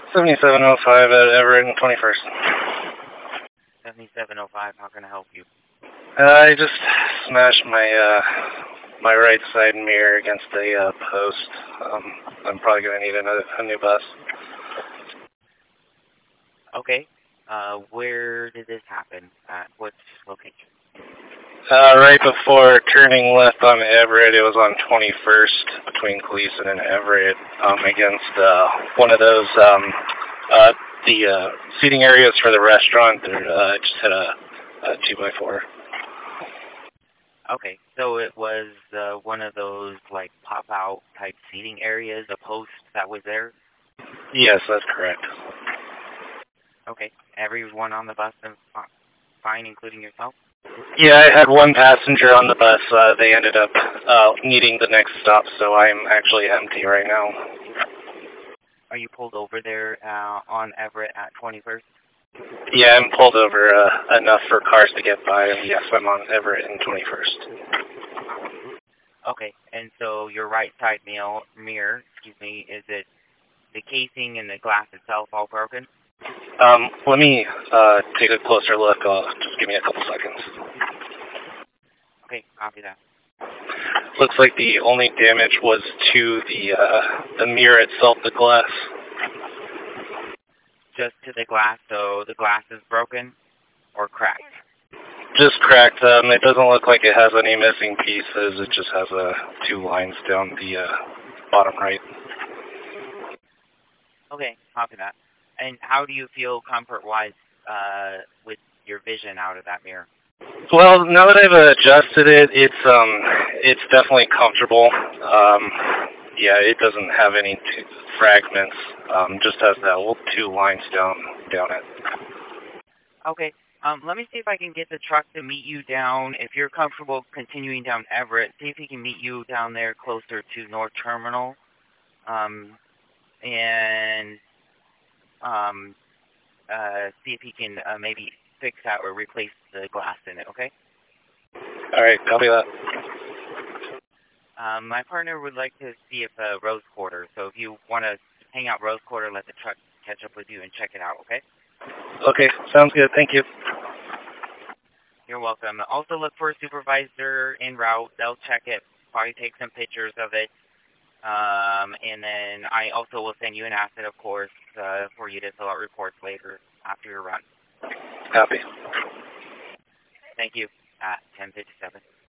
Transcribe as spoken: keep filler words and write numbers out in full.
seventy-seven oh five at Everett and twenty-first. seventy-seven oh five, how can I help you? Uh, I just smashed my uh, my right side mirror against a uh, post. Um, I'm probably going to need another, a new bus. Okay. Uh, where did this happen? At what location? Uh, right before turning left on Everett, it was on twenty-first between Gleason and Everett um, against uh, one of those, um, uh, the uh, seating areas for the restaurant. There uh, just had a, a two by four. Okay, so it was uh, one of those, like, pop-out type seating areas, a post that was there? Yes, that's correct. Okay. Everyone on the bus is fine, including yourself? Yeah, I had one passenger on the bus. Uh, they ended up uh, needing the next stop, so I'm actually empty right now. Are you pulled over there uh, on Everett at twenty-first? Yeah, I'm pulled over uh, enough for cars to get by, and yes, I'm on Everett and twenty-first. Okay, and so your right side mirror, mirror, excuse me, is it the casing and the glass itself all broken? Um, let me uh, take a closer look. Uh, just give me a couple seconds. Okay, copy that. Looks like the only damage was to the uh, the mirror itself, the glass. Just to the glass, so the glass is broken or cracked? Just cracked. Um, it doesn't look like it has any missing pieces. It just has uh, two lines down the uh, bottom right. Okay, copy that. And how do you feel comfort-wise uh, with your vision out of that mirror? Well, now that I've adjusted it, it's um, it's definitely comfortable. Um, yeah, it doesn't have any t- fragments. Um, just has that little two lines down down it. Okay. Um, let me see if I can get the truck to meet you down. If you're comfortable continuing down Everett, see if he can meet you down there closer to North Terminal, um, and um, uh, see if he can uh, maybe fix that or replace the glass in it. Okay. All right, copy that. Um, my partner would like to see if uh, Rose Quarter. So if you want to hang out Rose Quarter, let the truck catch up with you and check it out. Okay. Okay, sounds good. Thank you. You're welcome. Also look for a supervisor en route. They'll check it, probably take some pictures of it. Um, and then I also will send you an asset, of course, uh, for you to fill out reports later after your run. Copy. Thank you. At ten fifty-seven.